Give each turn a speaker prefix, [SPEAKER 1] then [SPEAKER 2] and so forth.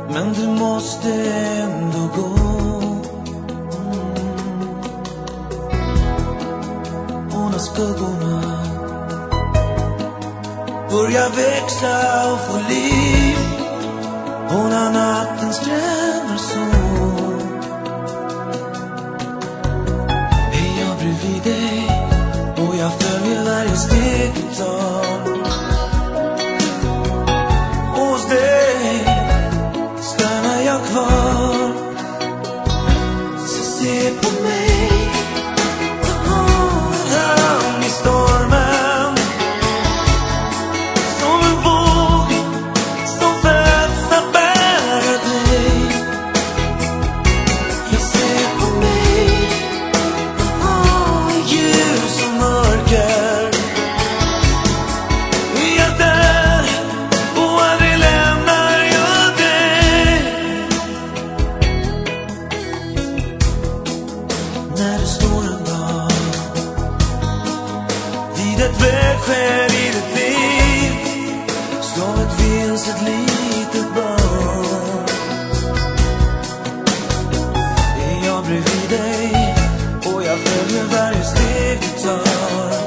[SPEAKER 1] Men du måste ändå gå. Och när skuggorna börjar växa och få liv, och när natten skrämmer så, är jag bredvid dig och jag följer varje steg du tar. Hos dig stannar jag kvar. Så se på mig, hamn i stormen, som en våg som föds att bära dig. Jag ser på mig, ljus och mörker. Jag är där och aldrig lämnar jag dig. När det står en dag vid ett vägskäl i ditt liv, som ett vilset litet barn, är jag bredvid dig och jag följer varje steg du tar.